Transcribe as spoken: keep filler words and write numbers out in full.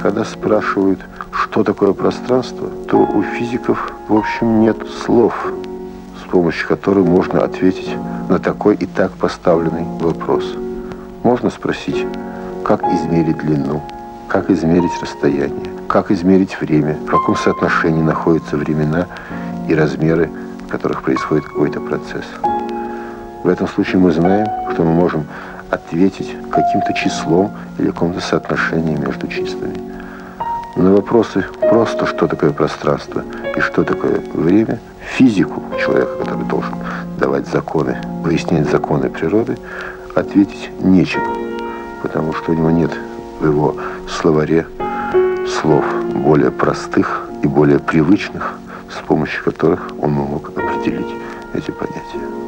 когда спрашивают, что такое пространство, то у физиков, в общем, нет слов, с помощью которых можно ответить на такой и так поставленный вопрос. Можно спросить, как измерить длину, как измерить расстояние, как измерить время, в каком соотношении находятся времена и размеры, в которых происходит какой-то процесс. В этом случае мы знаем, что мы можем ответить каким-то числом или каком-то соотношением между числами. На вопросы просто, что такое пространство и что такое время, физику человека, который должен давать законы, выяснять законы природы, ответить нечем, потому что у него нет в его словаре слов более простых и более привычных, с помощью которых он мог определить эти понятия.